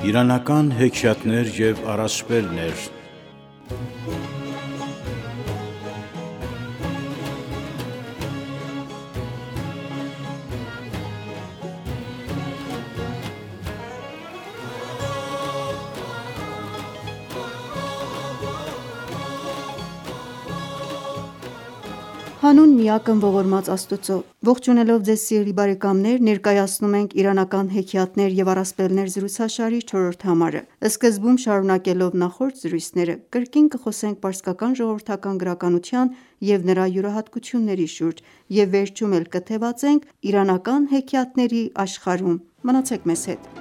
Իրանական հեքիաթներ և առասպելներ։ Հանուն միակն ողորմած Աստծո: Ողջունելով Ձեզ սիրելի բարեկամներ ներկայացնում ենք «Իրանական հեքիաթներ և առասպելներ» զրուցաշարի 4-րդ համարը: Սկզբում շարունակելով նախորդ զրույցները կրկին կխոսենք պարսկական ժողովրդական գրականության և նրա յուրահատկությունների շուրջ և վերջում էլ կթևածենք իրանական հեքիաթների աշխարհում: Մնացեք մեզ հետ: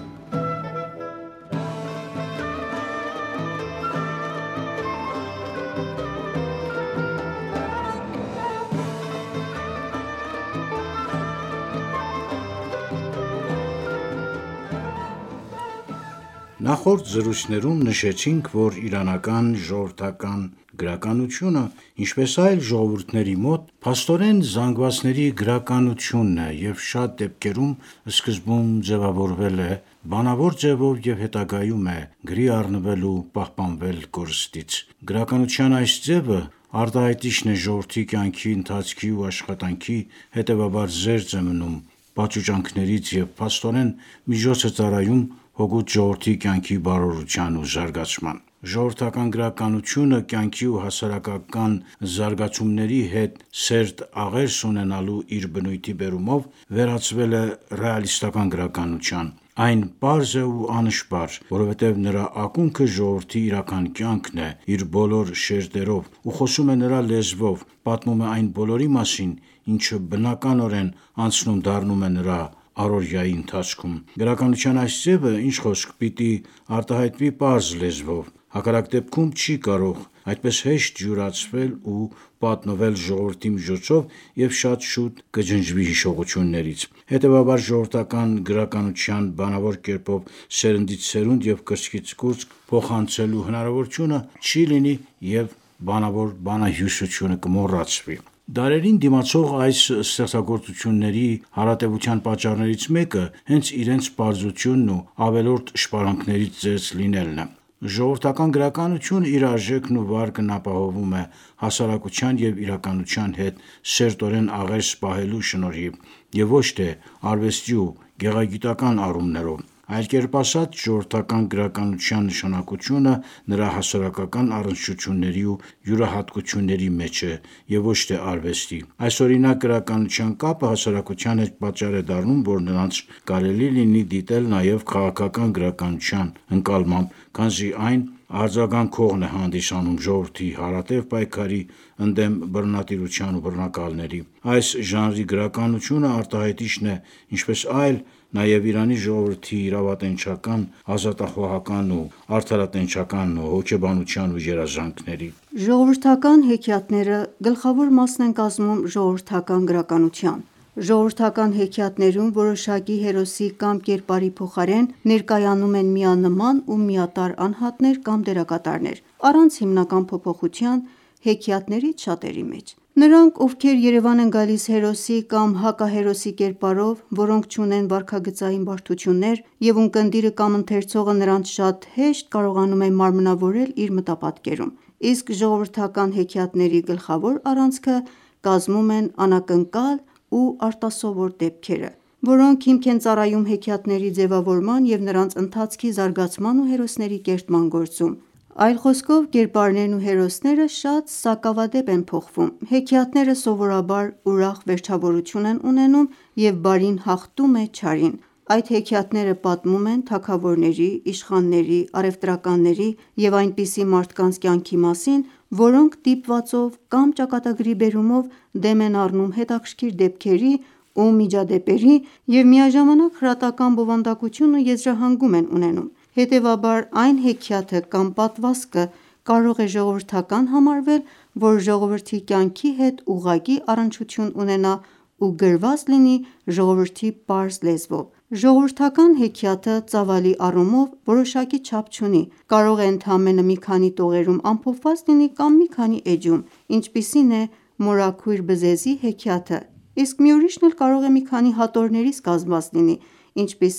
Նախորդ զրույցներում նշեցինք, որ իրանական ժողովրդական գրականությունը, ինչպես այլ ժողովուրդների մոտ, փաստորեն զանգվածների գրականությունն է և շատ դեպքերում սկզբում ձևավորվել է բանավոր ձևով և հետագայում է գրի առնվել ու պահպանվել կորստից: Գրականության այս ձևը արտահայտիչն է ժողովրդի կյանքի ընթացքի ու աշխատանքի, հետևաբար զերծ է մնում պատշուճանքներից և փաստորեն միջոց է ծառայում հօգուտ ժողովրդի կյանքի բարօրության ու զարգացման: Ժողովրդական գրականությունը կյանքի ու հասարակական զարգացումների հետ սերտ աղերս ունենալու իր բնույթի բերումով վերածվել է ռեալիստական գրականության: Այն պարզ է ու անըշպար, որովհետև նրա ակունքը ժողովրդի իրական կյանքն է իր բոլոր շերտերով ու խոսում է նրա լեզվով, պատմում է այն բոլորի մասին, ինչը բնականորեն անցնում-դառնում է նրա առօրյայի ընթացքում: Գրականության այս ձևը, ինչ խոսք, պիտի արտահայտվի պարզ լեզվով, հակառակ դեպքում չի կարող այդպես հեշտ յուրացվել ու պատմվել ժողովրդի միջոցով և շատ շուտ կջնջվի հիշողություններից: Հետևաբար ժողովրդական գրականության բանավոր կերպով սերնդից սերունդ և կրծքից կուրծք փոխանցելու հնարավորությունը չի լինի և բանավոր բանահյուսությունը կմոռացվի: Դարերին դիմացող այս ստեղծագործությունների հարատևության պատճառներից մեկը հենց իրենց պարզությունն ու ավելորդ շպարանքներից զերծ լինելն է: Ժողովրդական գրականությունը իր արժեքն ու վարկն ապահովում է հասարակության և իրականության հետ սերտորեն աղերս պահելու շնորհիվ և ոչ թե արվեստի ու գեղագիտական առումներով: Այլ կերպ ասած, ժողովրդական գրականության նշանակությունը նրա հասարակական առնչությունների ու յուրահատկությունների մեջ է և ոչ թե արվեստի: Այսօրինակ գրականության կապը հասարակության հետ պատճառ է դառնում, որ նրանց կարելի լինի դիտել նաև քաղաքական գրականության ընկալմամբ, քանզի այն արձագանքողն է հանդիսանում ժողովրդի հարատև պայքարի ընդդեմ բռնատիրության ու բռնակալների: Այս ժանրի գրականությունը արտահայտիչն է ինչպես այլ նաև Իրանի ժողովրդի իրավատենչական, ազատախոհական ու արդարատենչական հոգեբանության ու երազանքների: Ժողովրդական հեքիաթները գլխավոր մասն են կազմում ժողովրդական գրականության: Ժողովրդական հեքիաթներում որոշակի հերոսի կամ կերպարի փոխարեն ներկայանում են միանման ու միատարր անհատներ կամ դերակատարներ, առանց հիմնական փոփոխության հեքիաթներից շատերի մեջ: Նրանք, ովքեր երևան են գալիս հերոսի կամ հակահերոսի կերպարով, որոնք չունեն վարքագծային բարդություններ և ունկնդիրը կամ ընթերցողը նրանց շատ հեշտ կարողանում է մարմնավորել իր մտապատկերում: Իսկ ժողովրդական հեքիաթների գլխավոր առանցքը կազմում են անակնկալ ու արտասովոր դեպքերը, որոնք հիմք են ծառայում հեքիաթների ձևավորման և նրանց ընթացքի զարգացման ու հերոսների կերտման գործում: Այլ խոսքով կերպարներն ու հերոսները շատ սակավադեպ են փոխվում: Հեքիաթները սովորաբար ուրախ վերջավորություն են ունենում և բարին հաղթում է չարին: Այդ հեքիաթները պատմում են թագավորների, իշխանների, առևտրականների և այնպիսի մարդկանց կյանքի մասին, որոնք դիպվածով կամ ճակատագրի բերումով դեմ են առնում հետաքրքիր դեպքերի ու միջադեպերի և միաժամանակ հրատական բովանդակություն ու եզրահանգում են ունենում: Հետևաբար այն հեքիաթը կամ պատմվածքը կարող է ժողովրդական համարվել, որ ժողովրդի կյանքի հետ ուղղակի առնչություն ունենա ու գրված լինի ժողովրդի պարզ լեզվով: Ժողովրդական հեքիաթը ծավալի առումով որոշակի չափ չունի, կարող է ընդամենը մի քանի տողերում ամփոփված լինի կամ մի քանի էջում, ինչպիսին է Մորաքույր Բզեզի հեքիաթը, իսկ մի ուրիշն էլ կարող է մի քանի հատորներից կազմված լինի, ինչպիսին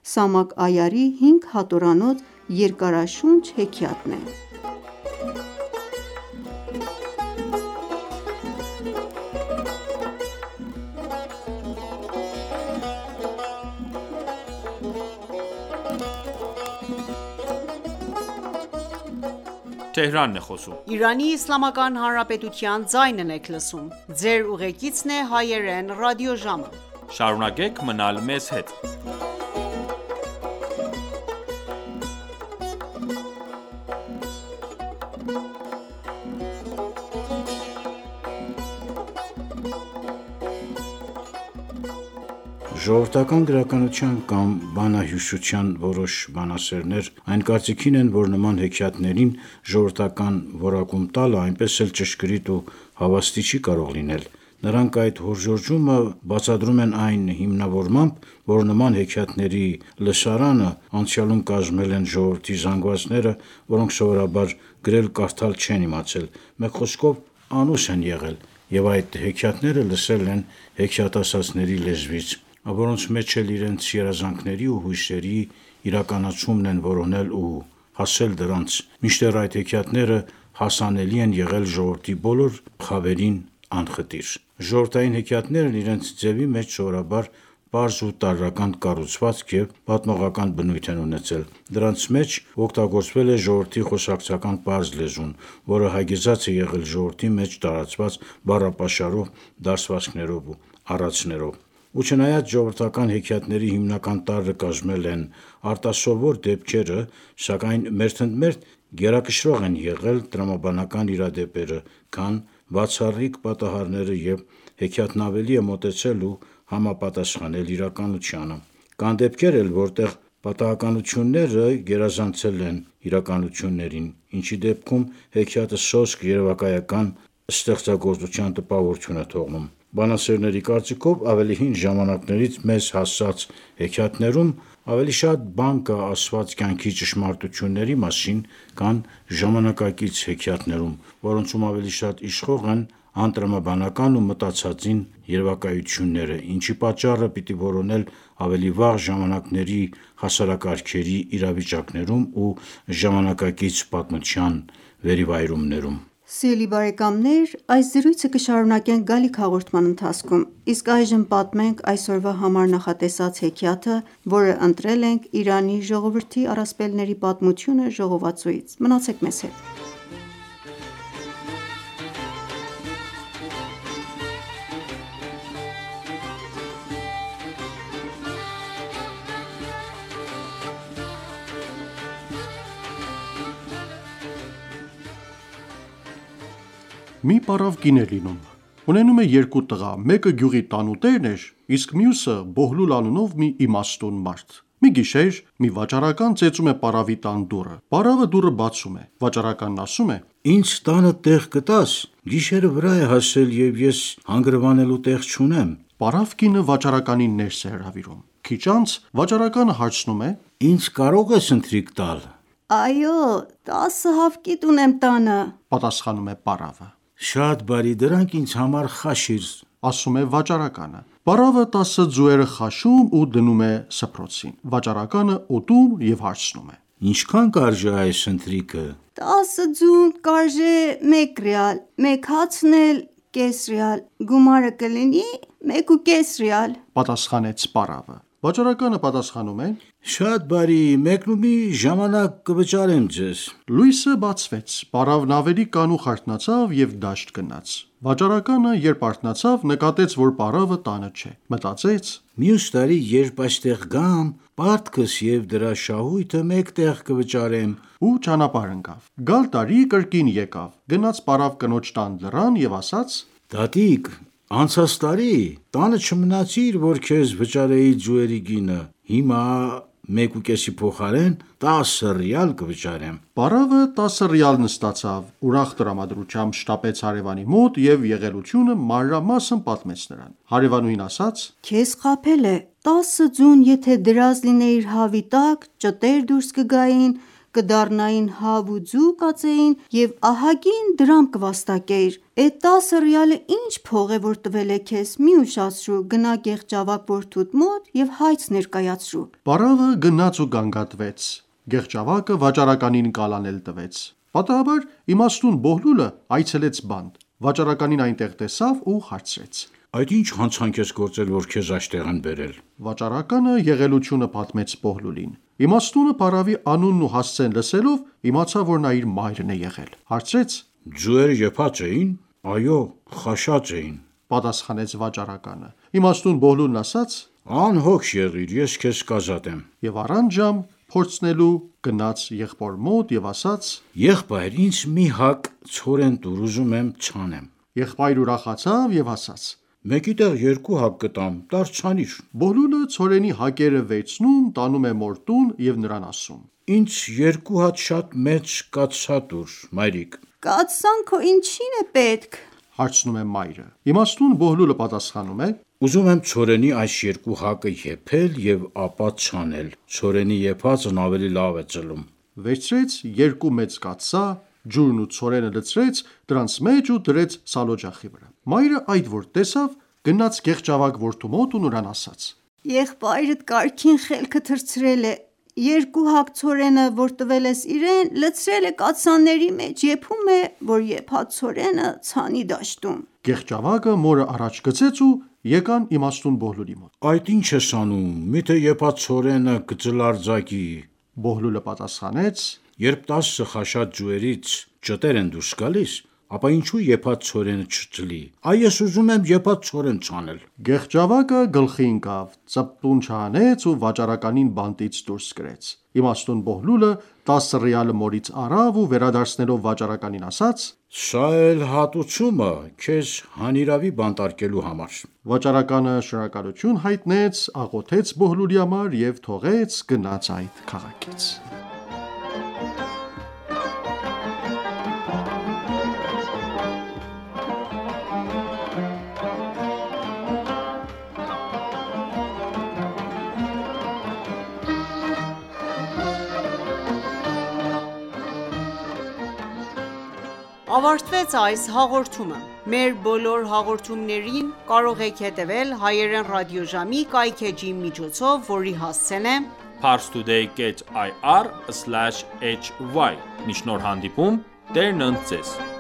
Սամակ Այարի 5 հատորանոց երկարաշունչ հեքիաթն է։ Շարունակեք մնալ մեզ հետ։ Ժողովրդական գրականության կամ բանահյուսության որոշ բանասերներ այն կարծիքին են, որ նման հեքիաթներին ժողովրդական որակում տալը այնպես էլ ճշգրիտ ու հավաստի չի կարող լինել։ Նրանք այդ հորժորժումը բացատրում են այն հիմնավորմամբ, որ նման հեքիաթների լսարանը անցյալում կազմել են ժողովրդի զանգվածները, որոնք սովորաբար գրել-կարդալ չեն իմացել, մեկ խոսքով անուս են եղել, եւ այդ հեքիաթները լսել են հեքիաթասացների լեզվից, որոնց մեջ էլ իրենց երազանքների ու հույսերի իրականացումն են որոնել ու հասել դրանց, մինչդեռ այդ հեքիաթները հասանելի են եղել ժողովրդի բոլոր խավերին անխտիր։ Ժողովրդային հեքիաթներն իրենց ձևի մեջ սովորաբար պարզ ու տարրական կառուցվածք և պատմողական բնույթ են ունեցել։ Դրանց մեջ օգտագործվել է ժողովրդի խոսակցական պարզ լեզուն, որը հագեցած է եղել ժողովրդի մեջ տարածված բառապաշարով, դասվածքներով ու առածներով։ Ու չնայած ժողովրդական հեքիաթների հիմնական տարրը կազմել են արտասովոր դեպքերը, սակայն մերթընդմերթ գերակշռող են եղել տրամաբանական իրադեպերը, քան բացառիկ պատահարները և հեքիաթն ավելի է մոտեցել ու համապատասխանել իրականությանը։ Կան դեպքեր էլ, որտեղ պատահականությունները գերազանցել են իրականություններին, ինչի դեպքում հեքիաթը սոսկ երևակայական ստեղծագործության տպավորություն է թողնում։ Բանասերների կարծիքով ավելի հին ժամանակներից մեզ հասած հեքիաթներում ավելի շատ բան կա ասված կյանքի ճշմարտությունների մասին, քան ժամանակակից հեքիաթներում, որոնցում ավելի շատ իշխող են անտրամաբանական ու մտածածին երևակայությունները, ինչի պատճառը պիտի որոնել ավելի վաղ ժամանակների հասարակարգերի իրավիճակներում ու ժամանակակից պատմության վերիվայրումներում։ Սիրելի բարեկամներ, այս զրույցը կշարունակենք գալիք հաղորդման ընթացքում, իսկ այժմ պատմենք այսօրվա համար նախատեսած հեքիաթը, որը ընտրել ենք Իրանի ժողովրդի առասպելների պատմությունը ժողովածուից։ Մնացեք մեզ հետ։ Մի պարավ կին է լինում, ունենում է երկու տղա, մեկը գյուղի տանուտերն էր, իսկ մյուսը Բոհլուլ անունով մի իմաստուն մարդ։ Մի գիշեր մի վաճառական ծեծում է պարավի տան դուռը։ Պարավը դուռը բացում է, վաճառականն ասում է. «Ինձ տանը տեղ կտաս, գիշերը վրա է հասել և ես հանգրվանելու տեղ չունեմ»։ Պարավ կինը վաճառականին ներս է հրավիրում։ Քիչ անց վաճառականը հարցնում է. «Ինձ կարող ես ընթրիք տալ»։ Այո, 10 հավկիտ ունեմ տանը, պատասխանում է պարավը։ Շատ բարի, դրանք ինձ համար խաշիր, ասում է վաճառականը։ Պարավը 10 ձուերը խաշում ու դնում է սփռոցին։ Վաճառականը ուտում և հարցնում է. Ինչքան կարժե այս ընթրիքը։ 10 ձուն կարժե 1 ռիալ, 1 հացն էլ կես ռիալ, գումարը կլինի 1.5 ռիալ, պատասխանեց պարավը։ Վաճառականը պատասխանում է. Շատ բարի, մեկնումի ժամանակ կվճարեմ ձեզ։ Լույսը բացվեց, պարավն ավելի կանուխ արթնացավ և դաշտ գնաց։ Վաճառականը, երբ արթնացավ, նկատեց, որ պարավը տանը չէ։ Մտածեց. Մյուս տարի, երբ այստեղ գամ, պարտքս և դրա շահույթը մեկտեղ կվճարեմ։ Ու ճանապարհ ընկավ։ Գալ տարի կրկին եկավ, գնաց պարավ կնոջ տան դռան և ասաց. Տատիկ, անցած տարի տանը չմնացիր, որ քեզ վճարեի ձուերի գինը, հիմա 1.5-ի փոխարեն 10 ռիալ կվճարեմ։ Պարավը 10 ռիալն ստացավ, ուրախ տրամադրությամբ շտապեց հարևանի մոտ և եղելությունը մանրամասն պատմեց նրան։ Հարևանուհին ասաց. Քեզ խաբել է, 10 ձուն եթե դրած լինեիր հավի տակ, ճտեր դուրս կգային, կդառնային հավ ու ձու կածեին և ահագին դրամ կվաստակեիր: Էդ 10 ռիալը ինչ փող է, որ տվել է քեզ, մի ուշացրու, գնա գեղջավակ որդուդ մոտ և հայց ներկայացրու: Պարավը գնաց ու գանգատվեց: Գեղջավակը վաճառականին կալանել տվեց: Պատահաբար իմաստուն Բոհլուլը այցելեց բանտ: Վաճառականին այնտեղ տեսավ ու հարցրեց. Այդ ինչ հանցանք ես գործել, որ քեզ այստեղ են բերել: Վաճառականը եղելությունը պատմեց Բոհլուլին: Իմաստունը պարավի անունն ու հասցեն լսելով, իմացավ, որ նա իր մայրն է եղել: Հարցրեց. Ձուերը եփած էին: Այո, խաշած էին: Պատասխանեց վաճառականը: Իմաստուն Բոհլուլն ասաց. Անհոգ եղիր, ես քեզ կազատեմ: Եվ առանց ժամ փորձնելու գնաց եղբոր մոտ և ասաց. Եղբայր, ինձ մի հակ ցորեն տուր, ուզում եմ ցանեմ: Եղբայրը ուրախացավ և ասաց. Մեկի տեղ 2 հակ կտամ, տար ցանիր: Բոհլուլը ցորենի հակերը վերցնում, տանում է մոր տուն և նրան ասում. Ինձ 2 հատ շատ մեծ կաթսա տուր, մայրիկ: Կաթսան քո ինչին է պետք: Հարցնում է մայրը: Իմաստուն Բոհլուլը պատասխանում է. Ուզում եմ ցորենի այս 2 հակը եփել և ապա ցանել: Ցորենի եփածն ավելի լավ է ձլում: Վերցրեց 2 մեծ կաթսա, ջուրն ու ցորենը լցրեց դրանց մեջ ու դրեց սալօջախի վրա: Մայրը այդ որ տեսավ, գնաց գեղջավակ որդու մոտ ու նրան ասաց. Եղբայրդ կարգին խելքը թռցրել է: 2 հակ ցորենը, որ տվել ես իրեն, լցրել է կաթսաների մեջ, եփում է, որ եփած ցորենը ցանի դաշտում: Գեղջավակը մորը առաջ գցեց ու եկան իմաստուն Բոհլուլի մոտ: Այդ ինչ ես անում, միթե եփած ցորենը կձլարձակի: Բոհլուլը պատասխանեց. Երբ 10 խաշած ձուերից ճտեր են դուրս գալիս, ապա ինչու եփած ցորենը չձլի: Այ ես ուզում եմ եփած ցորեն ցանել: Գեղջավակը գլխի ընկավ, ծպտուն չհանեց ու վաճառականին բանտից դուրս կրեց: Իմաստուն Բոհլուլը 10 ռիալը մորից առավ ու վերադարձնելով վաճառականին ասաց. Սա էլ հատուցումը քեզ հանիրավի բանտարկելու համար: Վաճառականը շնորհակալություն հայտնեց, աղոթեց Բոհլուլի համար և թողեց գնաց այդ քաղաքից: Ավարտվեց այս հաղորդումը: Մեր բոլոր հաղորդումներին կարող եք հետևել հայերեն ռադիոժամի կայքէջի միջոցով, որի հասցեն է parstoday.ir/hy: Մինչ նոր հանդիպում, Տերն ընդ Ձեզ: